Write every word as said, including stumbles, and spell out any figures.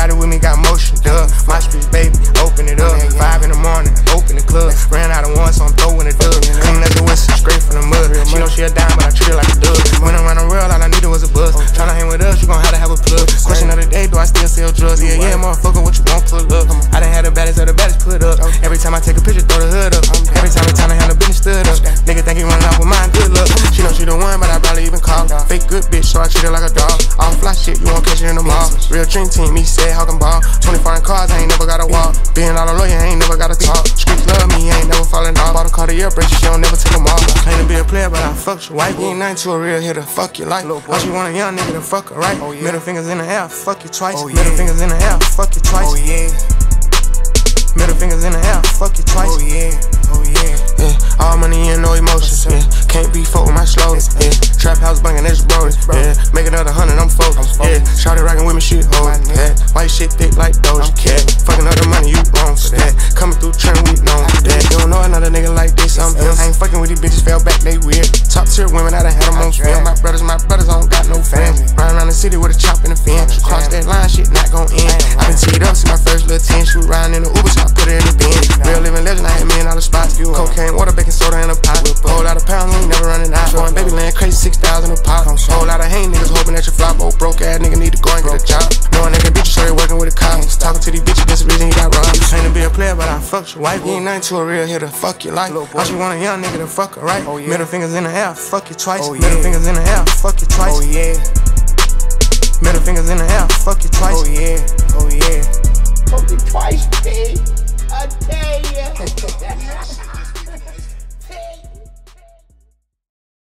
Everybody with me got motion, duh. My street, baby, open it up. Five in the morning, open the club. Ran out of one, so I'm throwing it up. Clean up the whistle, straight from the mud. She know she a dime, but I treat her like a dub. When I'm running real, all I needed was a buzz. Tryna hang with us, you gon' have to have a plug. Question of the day, do I still sell drugs? Yeah, yeah, motherfucker, what you want, pull up. I done had the baddest of the baddest put up. Every time I take a picture, throw the hood up. Every time it's time to have the business stood up. Nigga think he running off with mine, good luck. She know she the one, but I probably even call. Fake good bitch, so I treat her like a dog. All fly shit, you won't catch it in the mall. Real dream team, me said, how can ball. twenty foreign cars, I ain't never got a walk. Being all a lawyer, I ain't never got a talk. Streets love me, I ain't never falling off. Bought a car to your braces, she don't never take them off. Claim to be a player, but I fuck your wife. You ain't nothing to a real hitter, fuck your life. All she want a young nigga to fuck her right. Oh, yeah. Middle fingers in the air, fuck you twice. Oh, yeah. Middle fingers in the air, fuck you twice. Oh, yeah. Middle fingers in the air, fuck you twice. Oh yeah, oh yeah. Yeah, all money and no emotions. Yeah, can't be fucked with my slogan. Yeah, trap house banging, that's brody. Yeah, make another hundred, I'm focused. Yeah, shawty rockin' with me, shit hold. Yeah, white shit thick like Doja Cat. Fucking up the money, you wrong for that. Coming through trend, we known for that. You don't know another nigga like this, I'm him. I ain't fucking with these bitches, fell back, they weird. Top tier women, I done had them on film. My brothers, my brothers, I don't got no friends. Riding around the city with a chop in the fin. Cross that line, shit not gon' end. I been teed up since my first little ten. Shoot riding in the Uber, so I put it in the bin. Real living legend, I hit me in all the spots. Cocaine, water, baking soda in a pot. Whole lot of pounds, ain't never running out. Going baby land crazy, six thousand a pop. Whole lot of hang niggas hoping that you flop. Old broke ass nigga need to go and get a job. Knowing nigga bitches, so they working with the cops. Talking to these bitches, that's the reason he got robbed. Claim to be a player, but I fucked your wife. You ain't nothing to a real hitter, fuck your life. All she want a young nigga to fuck her right. Middle fingers in the air, fuck you twice. Middle fingers in the air, fuck you twice. Oh yeah. Middle fingers in the air, fuck you twice. Oh yeah, oh yeah. Fuck you twice, B. I tell ya.